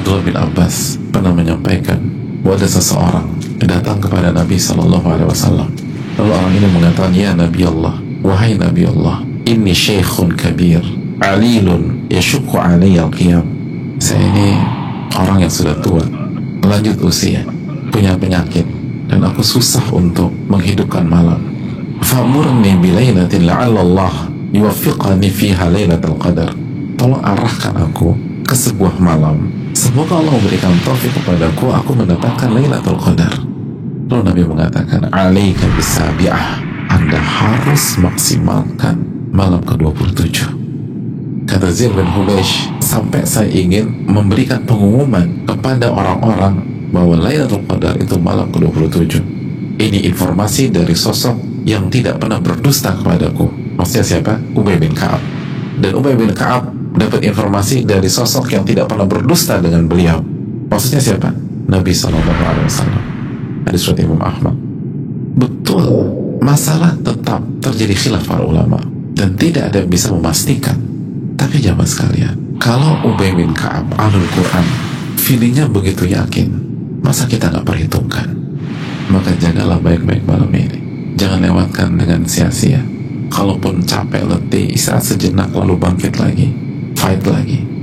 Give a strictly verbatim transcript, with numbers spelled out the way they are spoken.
Abdullah bin Abbas pernah menyampaikan bahwa ada seseorang yang datang kepada Nabi Shallallahu Alaihi Wasallam. Lalu orang ini mengatakan, ya Nabi Allah, wahai Nabi Allah, inni syekhun kabir, alilun yashukku alaiya al-qiyam. Saya ini orang yang sudah tua, lanjut usia, punya penyakit, dan aku susah untuk menghidupkan malam. Fa'murni bilailatin la'allallah yuwaffiqani fiha lailatul qadar. Tolong arahkan aku ke sebuah malam, semoga Allah memberikan taufik kepadaku, aku mendapatkan Lailatul Qadar. Lalu Nabi mengatakan, alaika bisabi'ah, Anda harus maksimalkan malam ke dua puluh tujuh. Kata Zaid bin Hubaysh, sampai saya ingin memberikan pengumuman kepada orang-orang bahwa Lailatul Qadar itu malam ke dua puluh tujuh. Ini informasi dari sosok yang tidak pernah berdusta kepadaku. Maksudnya siapa? Ubay bin Ka'ab. Dan Ubay bin Ka'ab dapat informasi dari sosok yang tidak pernah berdusta dengan beliau. Maksudnya siapa? Nabi Sallallahu Alaihi Wasallam. Hadis riwayat Imam Ahmad. Betul, masalah tetap terjadi khilaf para ulama dan tidak ada yang bisa memastikan. Tapi jamaah sekalian, kalau Ubay bin Ka'ab ahlul Quran, feelingnya begitu yakin, masa kita nggak perhitungkan? Maka jagalah baik-baik malam ini. Jangan lewatkan dengan sia-sia. Kalaupun capek, letih, istirahat sejenak lalu bangkit lagi, fight lagi.